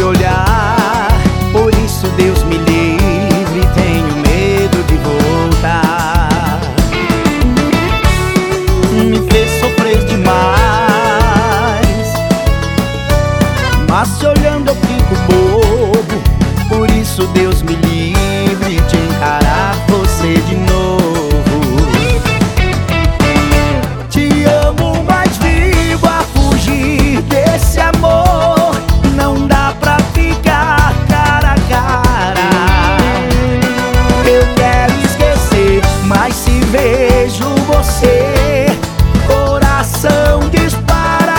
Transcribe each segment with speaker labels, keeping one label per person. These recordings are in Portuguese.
Speaker 1: olhar. Por isso Deus me livre, tenho medo de voltar. Me fez sofrer demais, mas se olhando eu fico bobo. Por isso Deus me livre de encarar você de novo. Te amo, mas vivo a fugir desse amor. Não dá pra ficar cara a cara. Eu quero esquecer, mas se vejo você, coração dispara.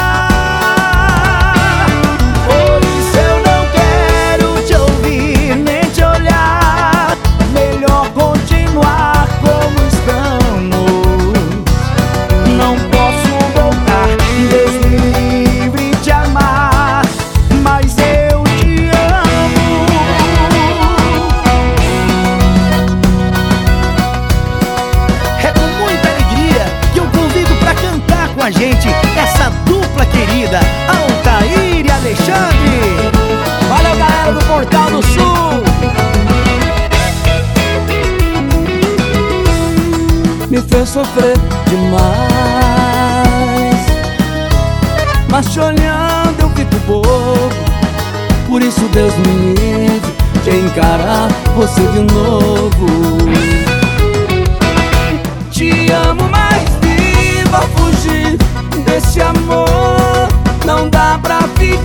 Speaker 1: Por isso eu não quero te ouvir nem te olhar. Melhor continuar como estamos. Não posso voltar, Deus me livre de amar, mas eu te amo. É com muita alegria que eu convido pra cantar com a gente essa dupla querida, Altair e Alexandre. Valeu, galera do Portal do Sul.
Speaker 2: Me fez sofrer demais, mas te olhando eu fico bobo. Por isso Deus me livre de encarar você de novo. Te amo, mas vivo a fugir desse amor. Não dá pra ficar